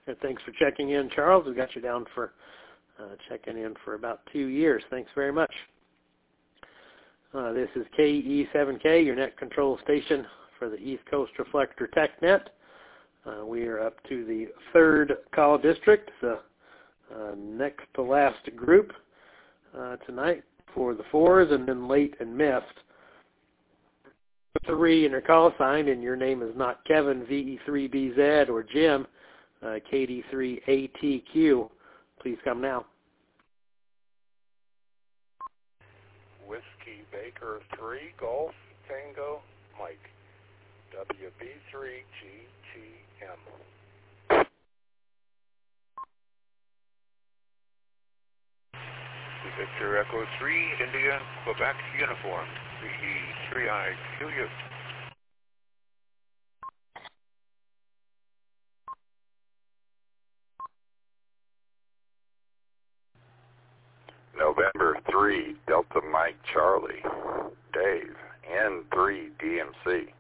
Thanks for checking in, Charles. We got you down for checking in for about 2 years. Thanks very much. This is KE7K, your net control station for the East Coast Reflector TechNet. We are up to the third call district, the next to last group tonight for the fours, and then late and missed. 3 in your call sign, and your name is not Kevin, VE3BZ, or Jim, KD3ATQ. Please come now. Whiskey Baker 3, Golf Tango Mike, WB3GTM. Victor Echo 3, India, Quebec Uniform, VE3IQU. November 3, Delta Mike Charlie, Dave, N3 DMC.